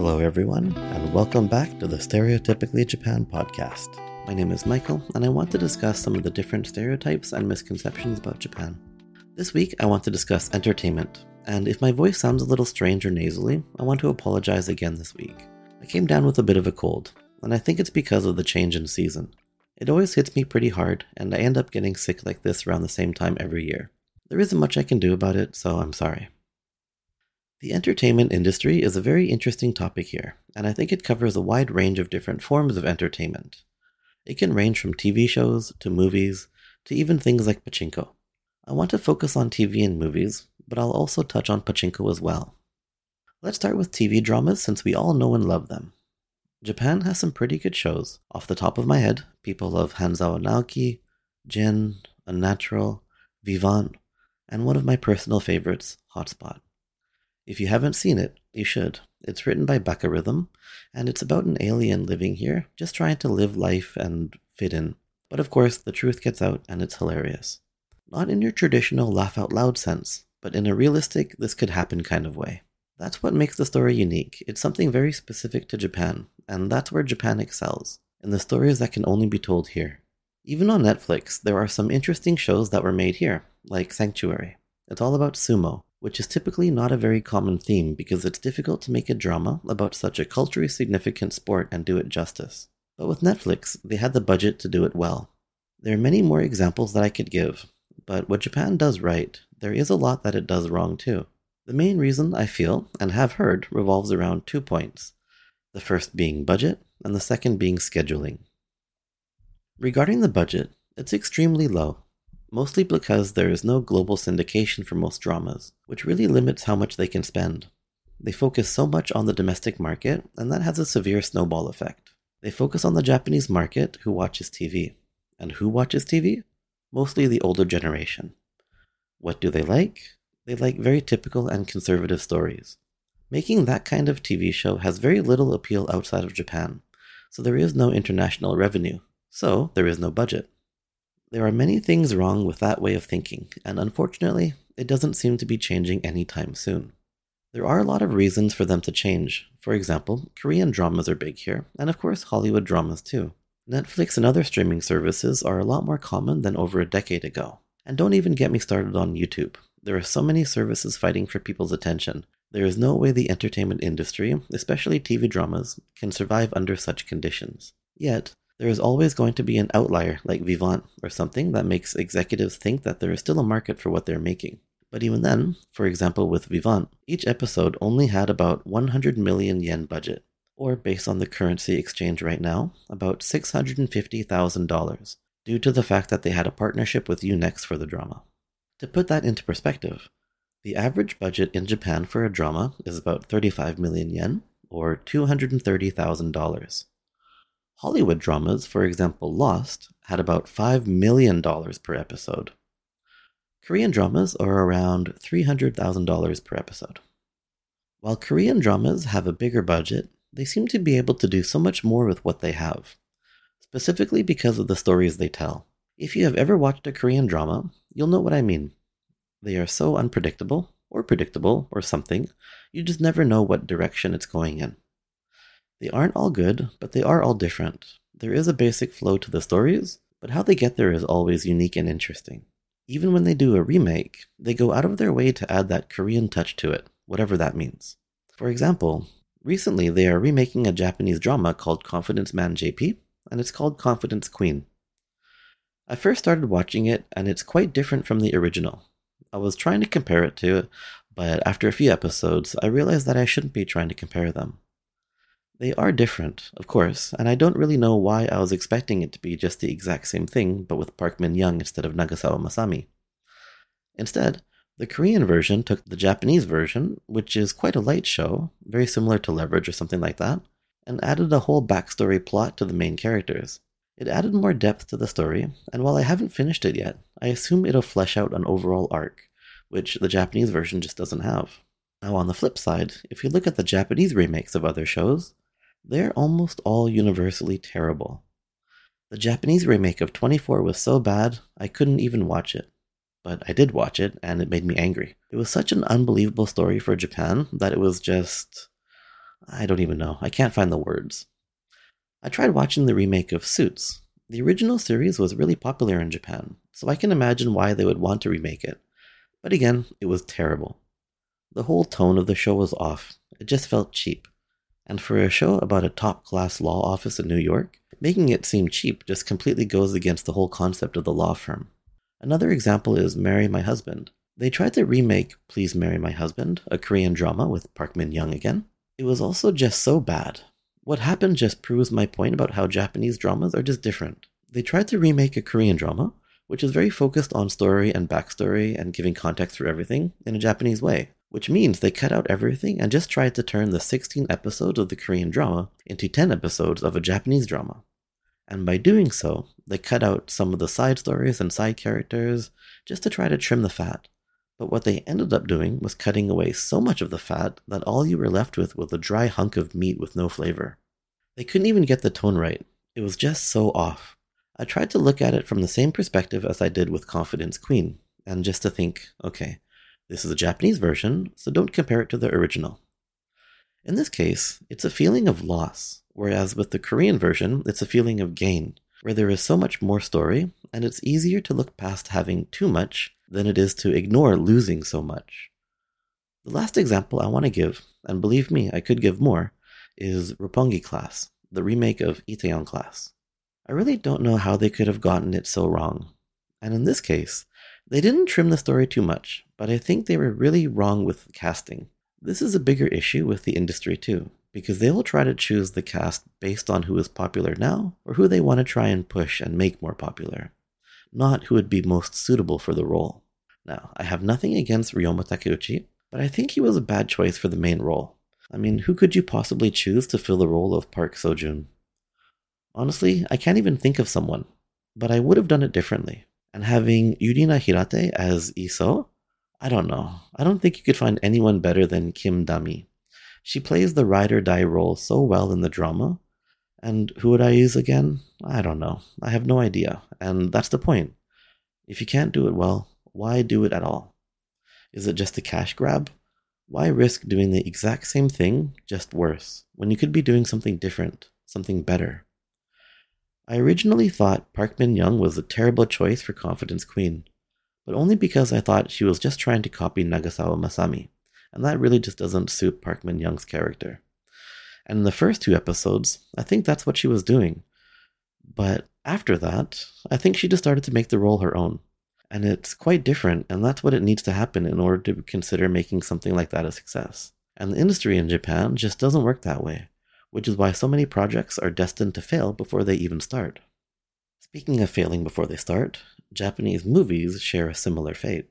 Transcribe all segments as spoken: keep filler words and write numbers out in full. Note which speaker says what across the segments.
Speaker 1: Hello everyone, and welcome back to the Stereotypically Japan podcast. My name is Michael, and I want to discuss some of the different stereotypes and misconceptions about Japan. This week, I want to discuss entertainment, and if my voice sounds a little strange or nasally, I want to apologize again this week. I came down with a bit of a cold, and I think it's because of the change in season. It always hits me pretty hard, and I end up getting sick like this around the same time every year. There isn't much I can do about it, so I'm sorry. The entertainment industry is a very interesting topic here, and I think it covers a wide range of different forms of entertainment. It can range from T V shows, to movies, to even things like pachinko. I want to focus on T V and movies, but I'll also touch on pachinko as well. Let's start with T V dramas since we all know and love them. Japan has some pretty good shows. Off the top of my head, people love Hanzawa Naoki, Jin, Unnatural, Vivant, and one of my personal favorites, Hotspot. If you haven't seen it, you should. It's written by Baka Rhythm, and it's about an alien living here, just trying to live life and fit in. But of course, the truth gets out, and it's hilarious. Not in your traditional laugh-out-loud sense, but in a realistic, this-could-happen kind of way. That's what makes the story unique. It's something very specific to Japan, and that's where Japan excels, in the stories that can only be told here. Even on Netflix, there are some interesting shows that were made here, like Sanctuary. It's all about sumo, which is typically not a very common theme because it's difficult to make a drama about such a culturally significant sport and do it justice. But with Netflix, they had the budget to do it well. There are many more examples that I could give, but what Japan does right, there is a lot that it does wrong too. The main reason, I feel, and have heard, revolves around two points. The first being budget, and the second being scheduling. Regarding the budget, it's extremely low. Mostly because there is no global syndication for most dramas, which really limits how much they can spend. They focus so much on the domestic market, and that has a severe snowball effect. They focus on the Japanese market, who watches T V. And who watches T V? Mostly the older generation. What do they like? They like very typical and conservative stories. Making that kind of T V show has very little appeal outside of Japan, so there is no international revenue, so there is no budget. There are many things wrong with that way of thinking, and unfortunately, it doesn't seem to be changing anytime soon. There are a lot of reasons for them to change. For example, Korean dramas are big here, and of course Hollywood dramas too. Netflix and other streaming services are a lot more common than over a decade ago. And don't even get me started on YouTube. There are so many services fighting for people's attention. There is no way the entertainment industry, especially T V dramas, can survive under such conditions. Yet, there is always going to be an outlier like Vivant or something that makes executives think that there is still a market for what they're making. But even then, for example with Vivant, each episode only had about one hundred million yen budget, or based on the currency exchange right now, about six hundred fifty thousand dollars, due to the fact that they had a partnership with Unext for the drama. To put that into perspective, the average budget in Japan for a drama is about thirty-five million yen, or two hundred thirty thousand dollars. Hollywood dramas, for example Lost, had about five million dollars per episode. Korean dramas are around three hundred thousand dollars per episode. While Korean dramas have a bigger budget, they seem to be able to do so much more with what they have, specifically because of the stories they tell. If you have ever watched a Korean drama, you'll know what I mean. They are so unpredictable, or predictable, or something, you just never know what direction it's going in. They aren't all good, but they are all different. There is a basic flow to the stories, but how they get there is always unique and interesting. Even when they do a remake, they go out of their way to add that Korean touch to it, whatever that means. For example, recently they are remaking a Japanese drama called Confidence Man J P, and it's called Confidence Queen. I first started watching it, and it's quite different from the original. I was trying to compare it to it, but after a few episodes, I realized that I shouldn't be trying to compare them. They are different, of course, and I don't really know why I was expecting it to be just the exact same thing, but with Park Min-young instead of Nagasawa Masami. Instead, the Korean version took the Japanese version, which is quite a light show, very similar to Leverage or something like that, and added a whole backstory plot to the main characters. It added more depth to the story, and while I haven't finished it yet, I assume it'll flesh out an overall arc, which the Japanese version just doesn't have. Now on the flip side, if you look at the Japanese remakes of other shows, they're almost all universally terrible. The Japanese remake of twenty-four was so bad, I couldn't even watch it. But I did watch it, and it made me angry. It was such an unbelievable story for Japan that it was just... I don't even know. I can't find the words. I tried watching the remake of Suits. The original series was really popular in Japan, so I can imagine why they would want to remake it. But again, it was terrible. The whole tone of the show was off. It just felt cheap. And for a show about a top-class law office in New York, making it seem cheap just completely goes against the whole concept of the law firm. Another example is Marry My Husband. They tried to remake Please Marry My Husband, a Korean drama with Park Min-young again. It was also just so bad. What happened just proves my point about how Japanese dramas are just different. They tried to remake a Korean drama, which is very focused on story and backstory and giving context for everything in a Japanese way, which means they cut out everything and just tried to turn the sixteen episodes of the Korean drama into ten episodes of a Japanese drama. And by doing so, they cut out some of the side stories and side characters just to try to trim the fat. But what they ended up doing was cutting away so much of the fat that all you were left with was a dry hunk of meat with no flavor. They couldn't even get the tone right. It was just so off. I tried to look at it from the same perspective as I did with Confidence Queen, and just to think, okay, this is a Japanese version, so don't compare it to the original. In this case, it's a feeling of loss, whereas with the Korean version, it's a feeling of gain, where there is so much more story, and it's easier to look past having too much than it is to ignore losing so much. The last example I want to give, and believe me, I could give more, is Roppongi Class, the remake of Itaewon Class. I really don't know how they could have gotten it so wrong. And in this case, they didn't trim the story too much, but I think they were really wrong with the casting. This is a bigger issue with the industry too, because they will try to choose the cast based on who is popular now, or who they want to try and push and make more popular, not who would be most suitable for the role. Now, I have nothing against Ryoma Takeuchi, but I think he was a bad choice for the main role. I mean, who could you possibly choose to fill the role of Park Seo-joon? Honestly, I can't even think of someone, but I would have done it differently. And having Yurina Hirate as Iso? I don't know. I don't think you could find anyone better than Kim Dami. She plays the ride-or-die role so well in the drama. And who would I use again? I don't know. I have no idea. And that's the point. If you can't do it well, why do it at all? Is it just a cash grab? Why risk doing the exact same thing, just worse, when you could be doing something different, something better? I originally thought Park Min-young was a terrible choice for Confidence Queen, but only because I thought she was just trying to copy Nagasawa Masami, and that really just doesn't suit Park Min-young's character. And in the first two episodes, I think that's what she was doing. But after that, I think she just started to make the role her own. And it's quite different, and that's what it needs to happen in order to consider making something like that a success. And the industry in Japan just doesn't work that way, which is why so many projects are destined to fail before they even start. Speaking of failing before they start, Japanese movies share a similar fate.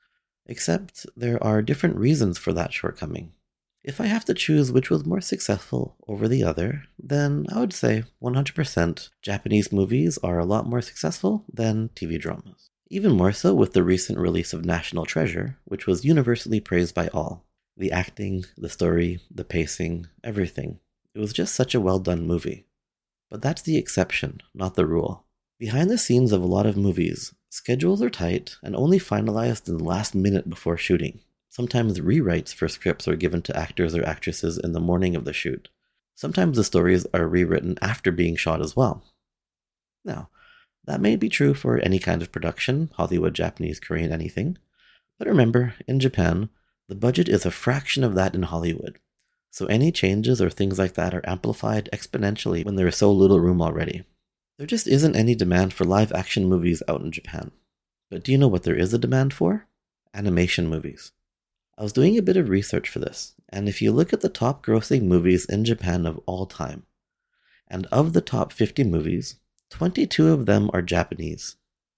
Speaker 1: Except there are different reasons for that shortcoming. If I have to choose which was more successful over the other, then I would say one hundred percent Japanese movies are a lot more successful than T V dramas. Even more so with the recent release of National Treasure, which was universally praised by all. The acting, the story, the pacing, everything. It was just such a well-done movie. But that's the exception, not the rule. Behind the scenes of a lot of movies, schedules are tight and only finalized in the last minute before shooting. Sometimes rewrites for scripts are given to actors or actresses in the morning of the shoot. Sometimes the stories are rewritten after being shot as well. Now, that may be true for any kind of production, Hollywood, Japanese, Korean, anything. But remember, in Japan, the budget is a fraction of that in Hollywood. So any changes or things like that are amplified exponentially when there is so little room already. There just isn't any demand for live action movies out in Japan. But do you know what there is a demand for? Animation movies. I was doing a bit of research for this, and if you look at the top grossing movies in Japan of all time, and of the top fifty movies, twenty-two of them are Japanese.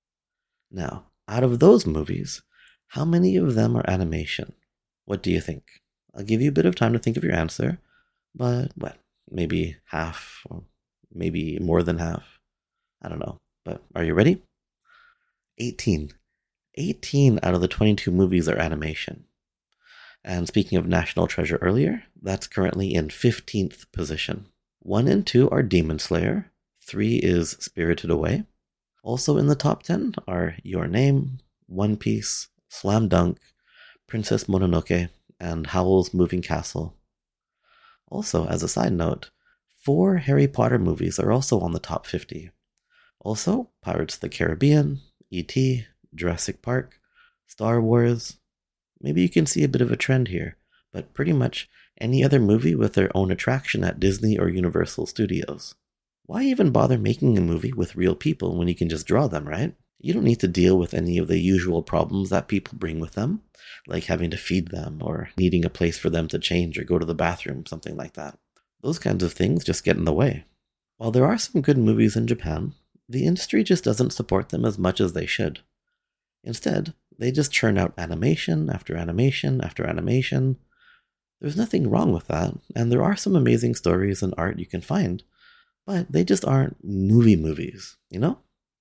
Speaker 1: Now, out of those movies, how many of them are animation? What do you think? I'll give you a bit of time to think of your answer, but, well, maybe half, or maybe more than half. I don't know, but are you ready? eighteen. eighteen out of the twenty-two movies are animation. And speaking of National Treasure earlier, that's currently in fifteenth position. one and two are Demon Slayer. three is Spirited Away. Also in the top ten are Your Name, One Piece, Slam Dunk, Princess Mononoke, and Howl's Moving Castle. Also, as a side note, four Harry Potter movies are also on the top fifty. Also, Pirates of the Caribbean, E T, Jurassic Park, Star Wars. Maybe you can see a bit of a trend here, but pretty much any other movie with their own attraction at Disney or Universal Studios. Why even bother making a movie with real people when you can just draw them, right? You don't need to deal with any of the usual problems that people bring with them, like having to feed them or needing a place for them to change or go to the bathroom, something like that. Those kinds of things just get in the way. While there are some good movies in Japan, the industry just doesn't support them as much as they should. Instead, they just churn out animation after animation after animation. There's nothing wrong with that, and there are some amazing stories and art you can find, but they just aren't movie movies, you know?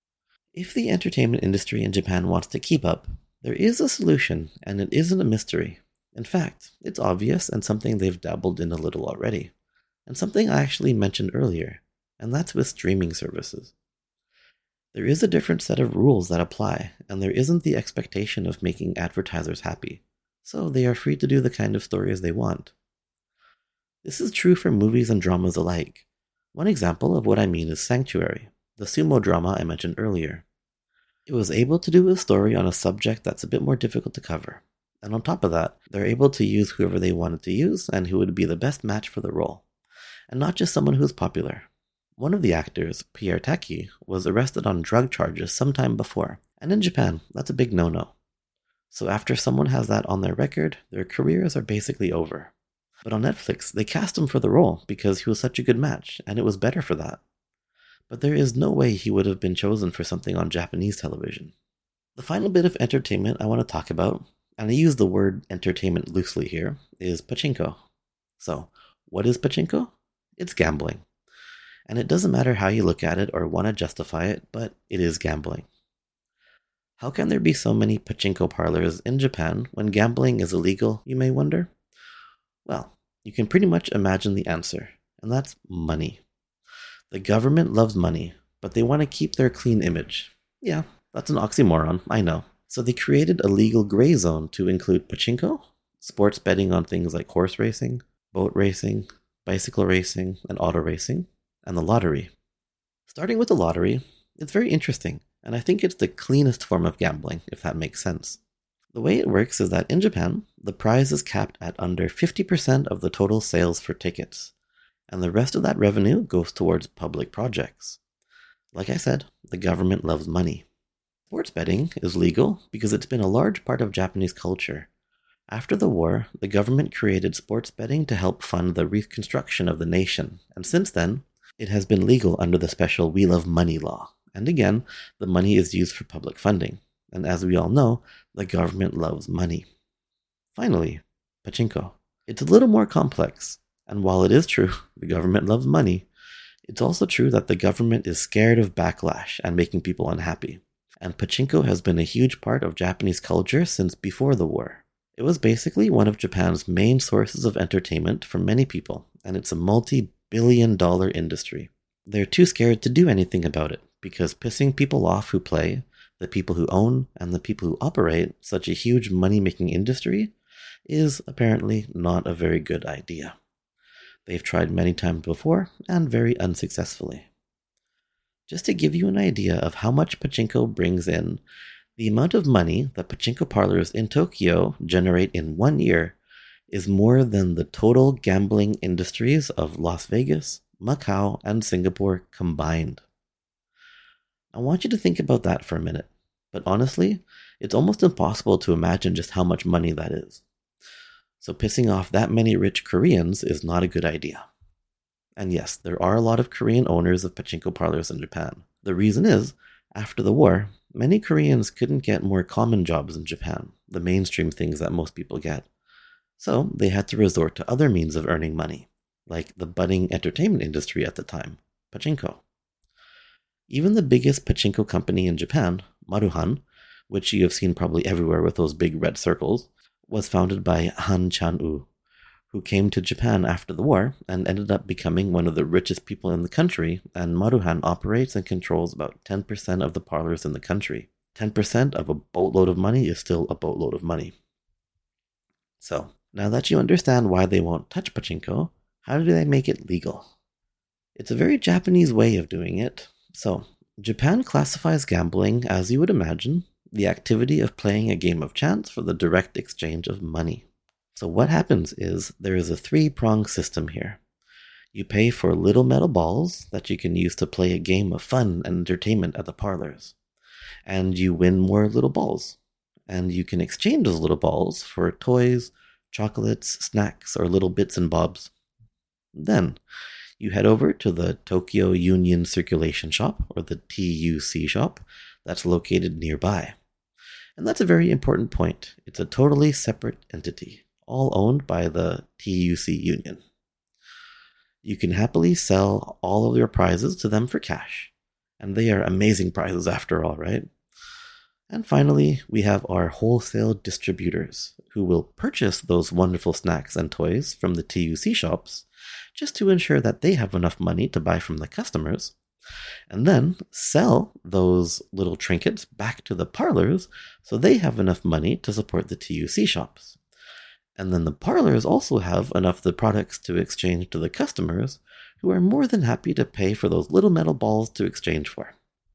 Speaker 1: If the entertainment industry in Japan wants to keep up, there is a solution, and it isn't a mystery. In fact, it's obvious and something they've dabbled in a little already, and something I actually mentioned earlier, and that's with streaming services. There is a different set of rules that apply, and there isn't the expectation of making advertisers happy, so they are free to do the kind of stories they want. This is true for movies and dramas alike. One example of what I mean is Sanctuary, the sumo drama I mentioned earlier. It was able to do a story on a subject that's a bit more difficult to cover, and on top of that, they're able to use whoever they wanted to use and who would be the best match for the role, and not just someone who's popular. One of the actors, Pierre Taki, was arrested on drug charges sometime before, and in Japan, that's a big no-no. So after someone has that on their record, their careers are basically over. But on Netflix, they cast him for the role because he was such a good match, and it was better for that. But there is no way he would have been chosen for something on Japanese television. The final bit of entertainment I want to talk about, and I use the word entertainment loosely here, is pachinko. So, what is pachinko? It's gambling. And it doesn't matter how you look at it or want to justify it, but it is gambling. How can there be so many pachinko parlors in Japan when gambling is illegal, you may wonder? Well, you can pretty much imagine the answer, and that's money. The government loves money, but they want to keep their clean image. Yeah, that's an oxymoron, I know. So they created a legal gray zone to include pachinko, sports betting on things like horse racing, boat racing, bicycle racing, and auto racing, and the lottery. Starting with the lottery, it's very interesting, and I think it's the cleanest form of gambling, if that makes sense. The way it works is that in Japan, the prize is capped at under fifty percent of the total sales for tickets, and the rest of that revenue goes towards public projects. Like I said, the government loves money. Sports betting is legal because it's been a large part of Japanese culture. After the war, the government created sports betting to help fund the reconstruction of the nation, and since then, it has been legal under the special We Love Money law. And again, the money is used for public funding. And as we all know, the government loves money. Finally, pachinko. It's a little more complex. And while it is true, the government loves money, it's also true that the government is scared of backlash and making people unhappy. And pachinko has been a huge part of Japanese culture since before the war. It was basically one of Japan's main sources of entertainment for many people, and it's a multi-billion dollar industry. They're too scared to do anything about it, because pissing people off who play, the people who own, and the people who operate such a huge money-making industry is apparently not a very good idea. They've tried many times before, and very unsuccessfully. Just to give you an idea of how much pachinko brings in, the amount of money that pachinko parlors in Tokyo generate in one year is more than the total gambling industries of Las Vegas, Macau, and Singapore combined. I want you to think about that for a minute, but honestly, it's almost impossible to imagine just how much money that is. So pissing off that many rich Koreans is not a good idea. And yes, there are a lot of Korean owners of pachinko parlors in Japan. The reason is, after the war, many Koreans couldn't get more common jobs in Japan, the mainstream things that most people get. So they had to resort to other means of earning money, like the budding entertainment industry at the time, pachinko. Even the biggest pachinko company in Japan, Maruhan, which you have seen probably everywhere with those big red circles, was founded by Han Chan-woo, who came to Japan after the war and ended up becoming one of the richest people in the country, and Maruhan operates and controls about ten percent of the parlors in the country. ten percent of a boatload of money is still a boatload of money. So, now that you understand why they won't touch pachinko, How do they make it legal? It's a very Japanese way of doing it. So, Japan classifies gambling, as you would imagine, the activity of playing a game of chance for the direct exchange of money. So what happens is there is a three-pronged system here. You pay for little metal balls that you can use to play a game of fun and entertainment at the parlors. And you win more little balls. And you can exchange those little balls for toys, chocolates, snacks, or little bits and bobs. Then, you head over to the Tokyo Union Circulation Shop, or the T U C shop, that's located nearby. And that's a very important point. It's a totally separate entity, all owned by the T U C Union. You can happily sell all of your prizes to them for cash. And they are amazing prizes after all, right? And finally, we have our wholesale distributors, who will purchase those wonderful snacks and toys from the T U C shops, just to ensure that they have enough money to buy from the customers, and then sell those little trinkets back to the parlors so they have enough money to support the T U C shops. And then the parlors also have enough of the products to exchange to the customers, who are more than happy to pay for those little metal balls to exchange for.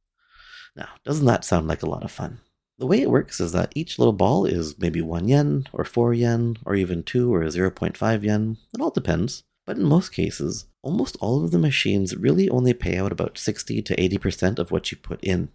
Speaker 1: Now, doesn't that sound like a lot of fun? The way it works is that each little ball is maybe one yen, or four yen, or even two or zero point five yen. It all depends. But in most cases, almost all of the machines really only pay out about sixty to eighty percent of what you put in.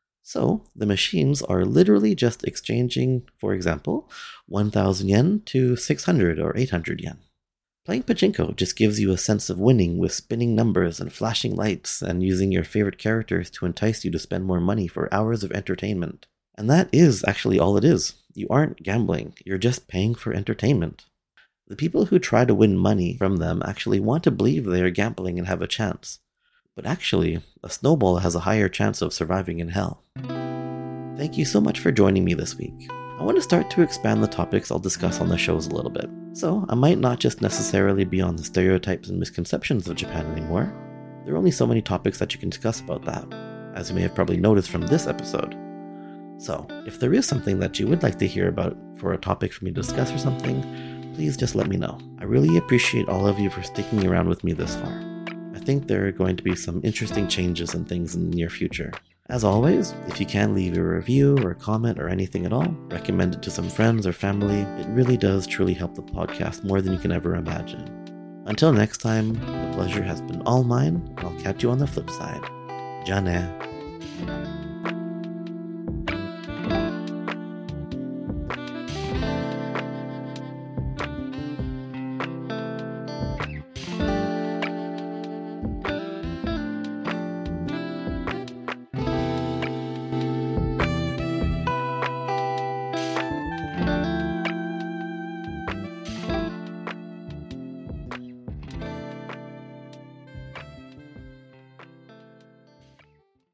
Speaker 1: So, the machines are literally just exchanging, for example, one thousand yen to six hundred or eight hundred yen. Playing pachinko just gives you a sense of winning with spinning numbers and flashing lights and using your favorite characters to entice you to spend more money for hours of entertainment. And that is actually all it is. You aren't gambling, you're just paying for entertainment. The people who try to win money from them actually want to believe they are gambling and have a chance. But actually, a snowball has a higher chance of surviving in hell. Thank you so much for joining me this week. I want to start to expand the topics I'll discuss on the shows a little bit. So, I might not just necessarily be on the stereotypes and misconceptions of Japan anymore. There are only so many topics that you can discuss about that, as you may have probably noticed from this episode. So, if there is something that you would like to hear about for a topic for me to discuss or something, please just let me know. I really appreciate all of you for sticking around with me this far. I think there are going to be some interesting changes and things in the near future. As always, if you can leave a review or a comment or anything at all, recommend it to some friends or family. It really does truly help the podcast more than you can ever imagine. Until next time, the pleasure has been all mine, and I'll catch you on the flip side. Ja ne.